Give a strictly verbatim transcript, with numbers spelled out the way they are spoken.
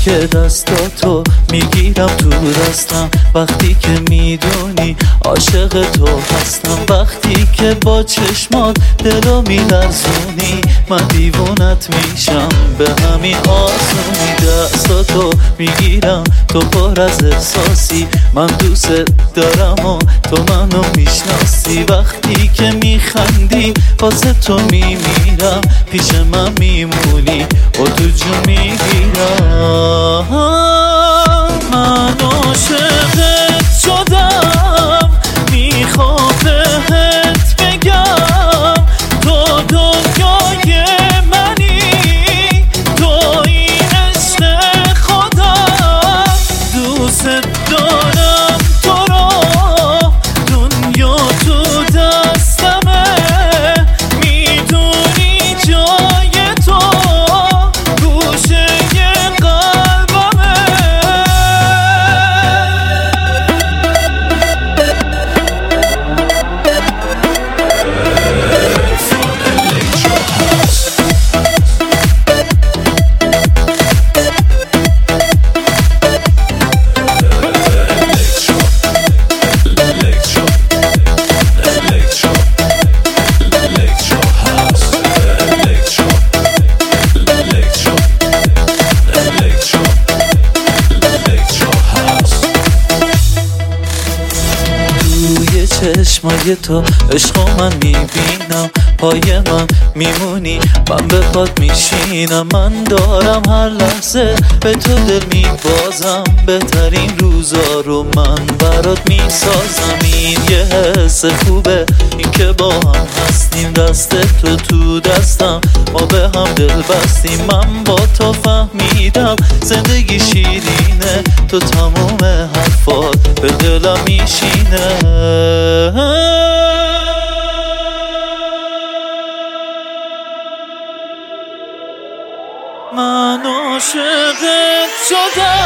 که دستاتو میگیرم تو دستم، وقتی که میدونی عاشق تو هستم، وقتی که با چشمات دلو میلرزونی من دیوونت میشم به همین آسونی. دستاتو میگیرم تو پر از احساسی، من دوست دارم و تو منو میشناسی، وقتی که میخندی واسه تو میمیرم، پیش من میمونی و تو جون میگیرم. من عاشقت شدم میخوام بهت بگم تو دنیای منی، تو این عشق خودم، دوست دارم تو رو، دنیا تو دستمه، میدونی جای تو گوشه قلبمه. چشمای تو عشق من میبینم، پای من میمونی من به پات میشینم، من دارم هر لحظه به تو دل میبازم، بهترین روزا رو من برات میسازم. این یه حس خوبه این که با هم هستیم، دست تو تو دستم ما به هم دل بستیم، من با تو فهمیدم زندگی شیرینه، تو تموم حرفات به دلم میشینه. من عاشقت شدم